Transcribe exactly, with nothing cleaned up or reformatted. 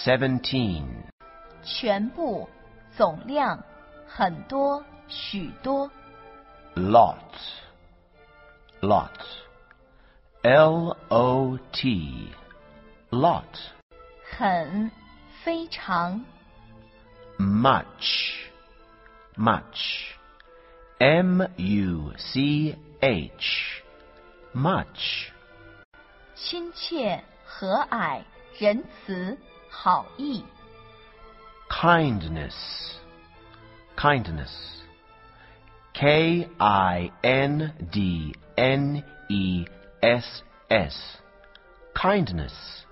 seventeen. 全部，总量，很多，许多。 Lot, lot. L O T, lot. 很，非常。 Much, much. M U C H, much. 亲切，和蔼，仁慈，好意。 Kindness, kindness. K I N D N E S S, kindness.